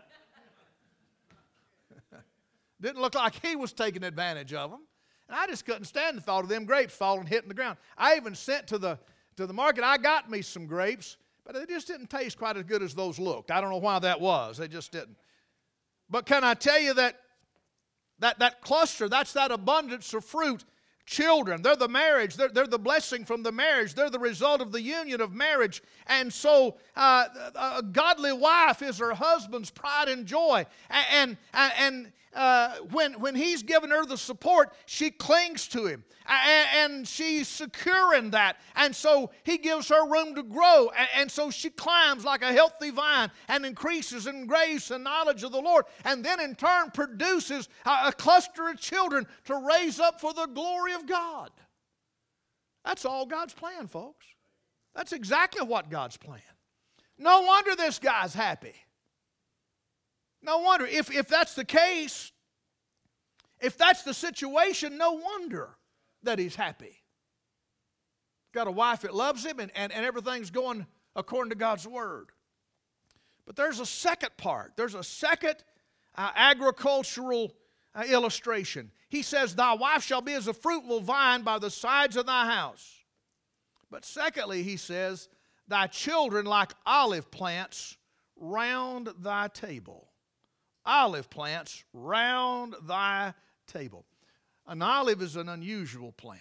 Speaker 1: Didn't look like he was taking advantage of them. And I just couldn't stand the thought of them grapes falling, hitting the ground. I even sent to the, to the market, I got me some grapes, but they just didn't taste quite as good as those looked. I don't know why that was. They just didn't. But can I tell you that that, that cluster, that's that abundance of fruit. Children, they're the marriage. They're, they're the blessing from the marriage. They're the result of the union of marriage. And so uh, a godly wife is her husband's pride and joy. And, and, and uh, when, when he's given her the support, she clings to him. And, and she's secure in that. And so he gives her room to grow. And, and so she climbs like a healthy vine and increases in grace and knowledge of the Lord. And then in turn produces a, a cluster of children to raise up for the glory of God. That's all God's plan, folks. That's exactly what God's plan. No wonder this guy's happy. No wonder. If, if that's the case, if that's the situation, no wonder that he's happy. Got a wife that loves him, and, and, and everything's going according to God's word. But there's a second part. There's a second uh, agricultural uh, illustration. He says, thy wife shall be as a fruitful vine by the sides of thy house. But secondly, he says, thy children like olive plants round thy table. Olive plants round thy table. An olive is an unusual plant.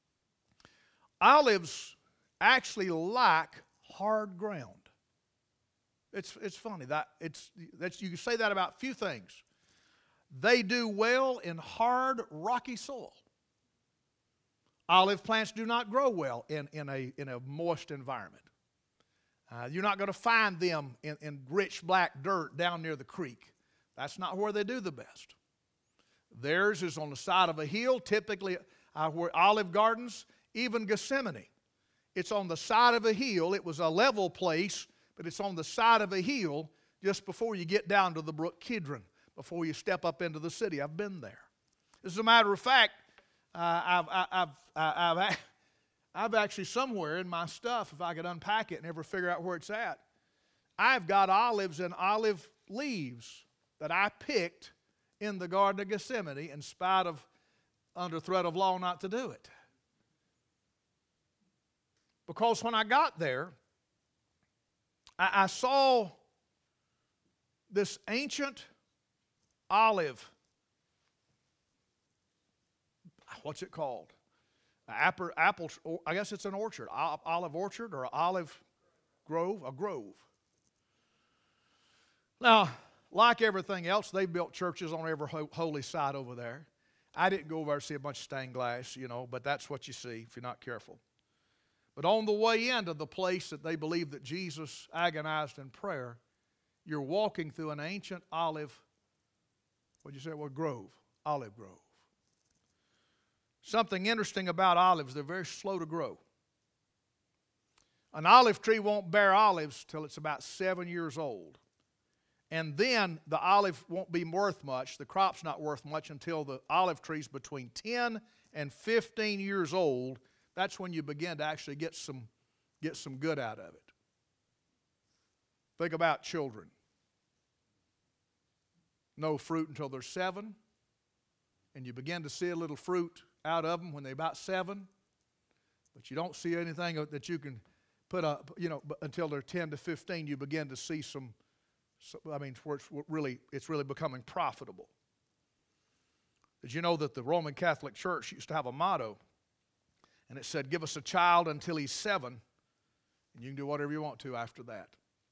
Speaker 1: Olives actually like hard ground. It's, it's funny. That it's, that's, you can say that about few things. They do well in hard, rocky soil. Olive plants do not grow well in, in, a, in a moist environment. Uh, you're not going to find them in, in rich black dirt down near the creek. That's not where they do the best. Theirs is on the side of a hill, typically uh, where Olive Gardens, even Gethsemane. It's on the side of a hill. It was a level place, but it's on the side of a hill just before you get down to the brook Kidron, before you step up into the city. I've been there. As a matter of fact, uh, I've, I've, I've, I've, I've actually somewhere in my stuff, if I could unpack it and ever figure out where it's at, I've got olives and olive leaves that I picked in the Garden of Gethsemane in spite of under threat of law not to do it. Because when I got there, I, I saw this ancient olive, what's it called? Apple, apple, I guess it's an orchard, olive orchard or olive grove, a grove. Now, like everything else, they built churches on every holy site over there. I didn't go over there to see a bunch of stained glass, you know, but that's what you see if you're not careful. But on the way into the place that they believe that Jesus agonized in prayer, you're walking through an ancient olive, what'd you say? Well, grove, olive grove. Something interesting about olives, they're very slow to grow. An olive tree won't bear olives till it's about seven years old. And then the olive won't be worth much, the crop's not worth much until the olive tree's between ten and fifteen years old. That's when you begin to actually get some, get some good out of it. Think about children. No fruit until they're seven, and you begin to see a little fruit out of them when they're about seven, but you don't see anything that you can put up, you know, until they're ten to fifteen, you begin to see some, So, I mean, where it's really, it's really becoming profitable. Did you know that the Roman Catholic Church used to have a motto, and it said, give us a child until he's seven, and you can do whatever you want to after that.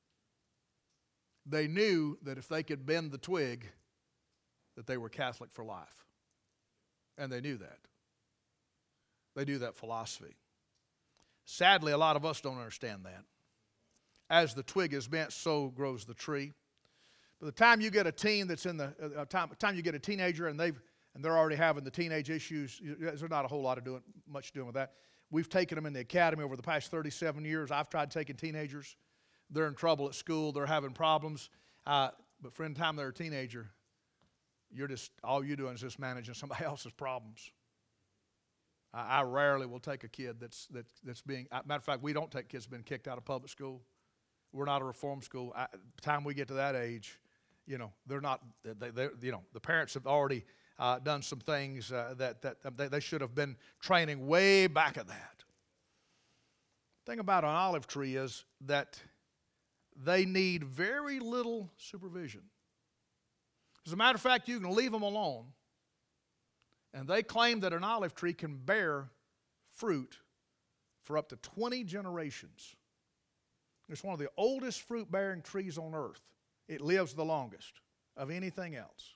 Speaker 1: They knew that if they could bend the twig, that they were Catholic for life. And they knew that. They knew that philosophy. Sadly, a lot of us don't understand that. As the twig is bent, so grows the tree. By the time you get a teen that's in the uh, time, time you get a teenager and they've and they're already having the teenage issues, there's not a whole lot of doing much doing with that. We've taken them in the academy over the past thirty-seven years. I've tried taking teenagers. They're in trouble at school. They're having problems. Uh, but for any time they're a teenager, you're just all you're doing is just managing somebody else's problems. I, I rarely will take a kid that's that's that's being. Matter of fact, we don't take kids being kicked out of public school. We're not a reform school. I, by the time we get to that age, you know, they're not, they, they, you know, the parents have already uh, done some things uh, that, that they, they should have been training way back at that. The thing about an olive tree is that they need very little supervision. As a matter of fact, you can leave them alone, and they claim that an olive tree can bear fruit for up to twenty generations. It's one of the oldest fruit-bearing trees on earth. It lives the longest of anything else.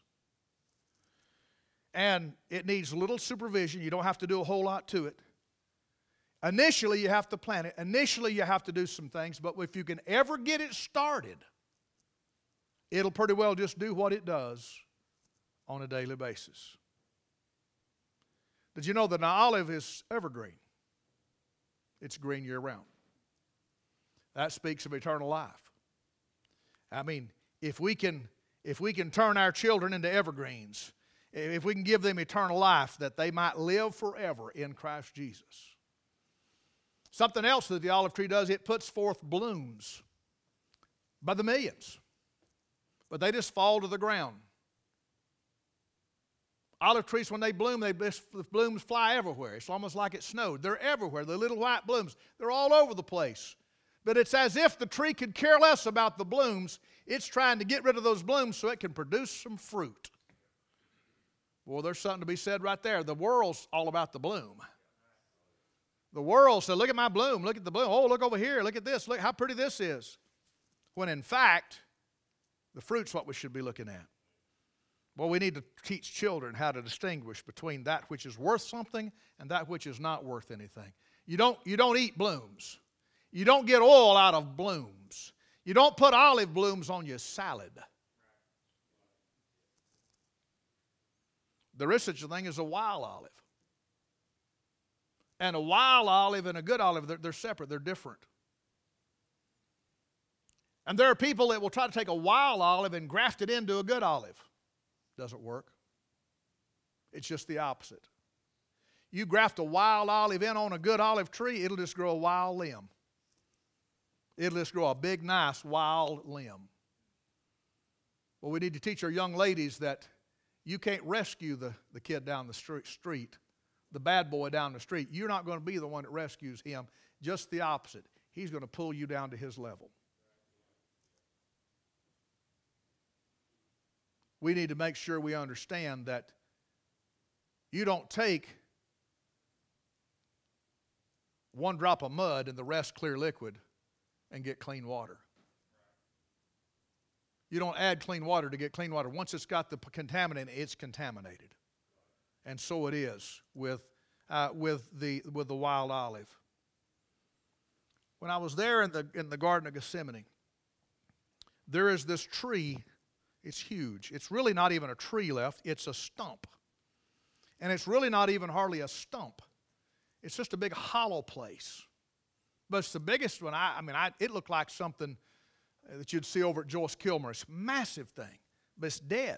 Speaker 1: And it needs little supervision. You don't have to do a whole lot to it. Initially, you have to plant it. Initially, you have to do some things. But if you can ever get it started, it'll pretty well just do what it does on a daily basis. Did you know that an olive is evergreen? It's green year-round. That speaks of eternal life. I mean, if we can, if we can turn our children into evergreens, if we can give them eternal life, that they might live forever in Christ Jesus. Something else that the olive tree does, it puts forth blooms by the millions. But they just fall to the ground. Olive trees, when they bloom, they, the blooms fly everywhere. It's almost like it snowed. They're everywhere. The little white blooms, they're all over the place. But it's as if the tree could care less about the blooms. It's trying to get rid of those blooms so it can produce some fruit. Well, there's something to be said right there. The world's all about the bloom. The world said, look at my bloom, look at the bloom. Oh, look over here, look at this, look how pretty this is. When in fact, the fruit's what we should be looking at. Well, we need to teach children how to distinguish between that which is worth something and that which is not worth anything. You don't, you don't eat blooms. You don't get oil out of blooms. You don't put olive blooms on your salad. There is such a thing as a wild olive. And a wild olive and a good olive, they're, they're separate. They're different. And there are people that will try to take a wild olive and graft it into a good olive. Doesn't work. It's just the opposite. You graft a wild olive in on a good olive tree, it'll just grow a wild limb. It'll just grow a big, nice, wild limb. Well, we need to teach our young ladies that you can't rescue the, the kid down the street, street, the bad boy down the street. You're not going to be the one that rescues him. Just the opposite. He's going to pull you down to his level. We need to make sure we understand that you don't take one drop of mud and the rest clear liquid and get clean water. You don't add clean water to get clean water. Once it's got the contaminant, it's contaminated. And so it is with, uh, with, the, with the wild olive. When I was there in the, in the Garden of Gethsemane, there is this tree. It's huge. It's really not even a tree left. It's a stump. And it's really not even hardly a stump. It's just a big hollow place. But it's the biggest one. I, I mean, I, it looked like something that you'd see over at Joyce Kilmer. It's a massive thing, but it's dead.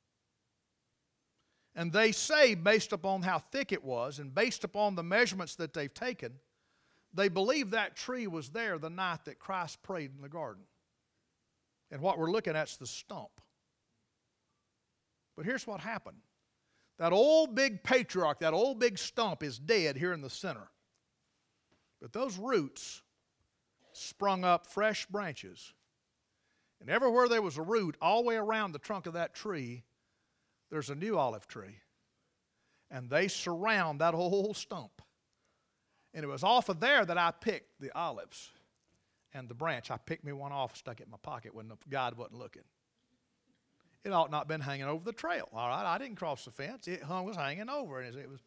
Speaker 1: And they say, based upon how thick it was and based upon the measurements that they've taken, they believe that tree was there the night that Christ prayed in the garden. And what we're looking at is the stump. But here's what happened. That old big patriarch, that old big stump is dead here in the center. But those roots sprung up fresh branches. And everywhere there was a root, all the way around the trunk of that tree, there's a new olive tree. And they surround that whole stump. And it was off of there that I picked the olives and the branch. I picked me one off, stuck it in my pocket when God wasn't looking. It ought not have been hanging over the trail. All right, I didn't cross the fence. It hung, was hanging over. And it was.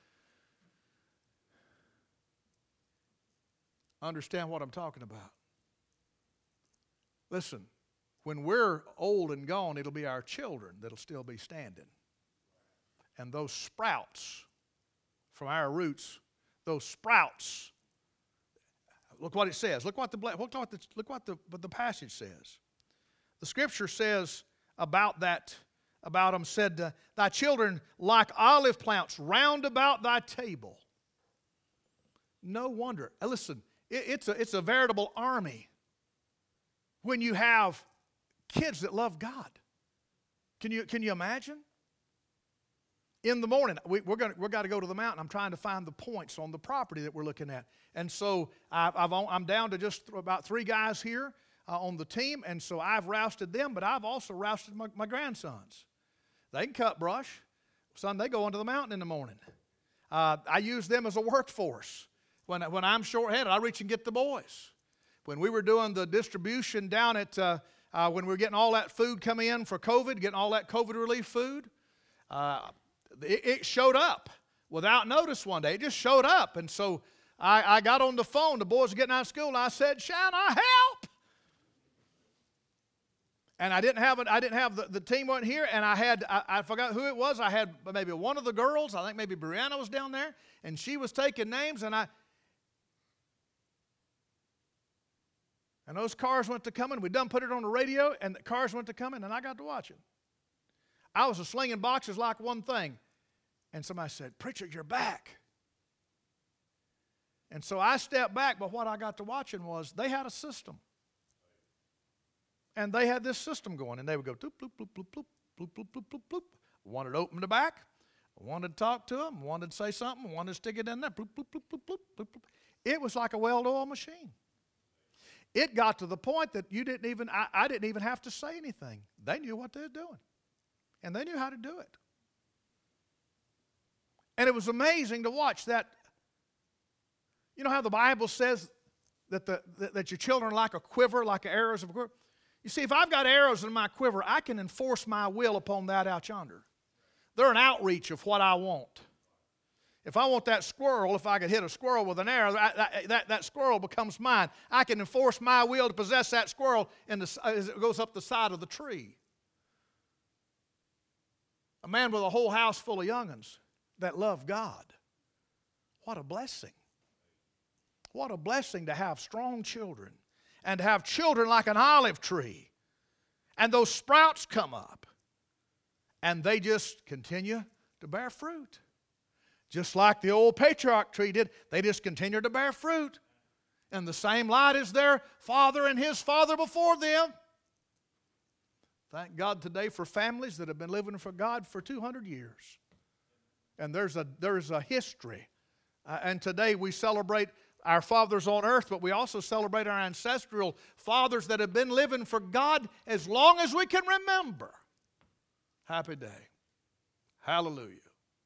Speaker 1: Understand what I'm talking about. Listen, when we're old and gone, it'll be our children that'll still be standing. And those sprouts from our roots, those sprouts, look what it says. Look what the, look what the, look what the, what the passage says. The scripture says about that, about them, said, uh, thy children like olive plants round about thy table. No wonder. Uh, listen, it, it's, a, it's a veritable army when you have kids that love God. Can you, can you imagine? In the morning, we, we're going we're got to go to the mountain. I'm trying to find the points on the property that we're looking at. And so I've, I've, I'm down to just about three guys here uh, on the team. And so I've rousted them, but I've also rousted my, my grandsons. They can cut brush. Son, they go into the mountain in the morning. Uh, I use them as a workforce. When, when I'm short-handed, I reach and get the boys. When we were doing the distribution down at, uh, uh, when we were getting all that food coming in for COVID, getting all that COVID relief food, uh, it, it showed up without notice one day. It just showed up. And so I, I got on the phone. The boys were getting out of school, and I said, "Shall I help?" And I didn't have it. I didn't have the, the team wasn't here, and I had I, I forgot who it was. I had maybe one of the girls. I think maybe Brianna was down there, and she was taking names, and I. And those cars went to coming. We done put it on the radio, and the cars went to coming, and I got to watch it. I was slinging boxes like one thing, and somebody said, "Preacher, you're back." And so I stepped back, but what I got to watching was they had a system. And they had this system going, and they would go, bloop, bloop, bloop, bloop, bloop, bloop, bloop, bloop, bloop, bloop. One would open the back, I wanted to talk to him, wanted to say something, wanted to stick it in there. Bloop, bloop, bloop, bloop, bloop, bloop, bloop. It was like a well-oiled machine. It got to the point that you didn't even, I, I didn't even have to say anything. They knew what they were doing. And they knew how to do it. And it was amazing to watch that. You know how the Bible says that, the, that, that your children are like a quiver, like arrows of a quiver? You see, if I've got arrows in my quiver, I can enforce my will upon that out yonder. They're an outreach of what I want. If I want that squirrel, if I could hit a squirrel with an arrow, that, that, that, that squirrel becomes mine. I can enforce my will to possess that squirrel in the, as it goes up the side of the tree. A man with a whole house full of young'uns that love God. What a blessing. What a blessing to have strong children and to have children like an olive tree. And those sprouts come up and they just continue to bear fruit. Just like the old patriarch tree did, they just continue to bear fruit. And the same light is their father and his father before them. Thank God today for families that have been living for God for two hundred years. And there's a, there's a history. Uh, and today we celebrate our fathers on earth, but we also celebrate our ancestral fathers that have been living for God as long as we can remember. Happy day. Hallelujah.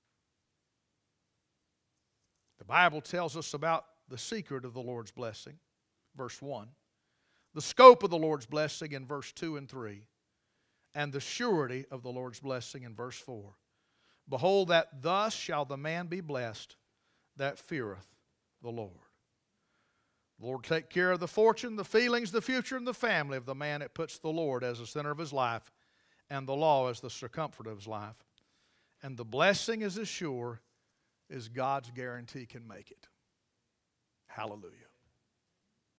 Speaker 1: The Bible tells us about the secret of the Lord's blessing, verse one. The scope of the Lord's blessing in verse two and three. And the surety of the Lord's blessing in verse four. Behold, that thus shall the man be blessed that feareth the Lord. The Lord take care of the fortune, the feelings, the future, and the family of the man that puts the Lord as the center of his life and the law as the circumference of his life. And the blessing is as sure as God's guarantee can make it. Hallelujah.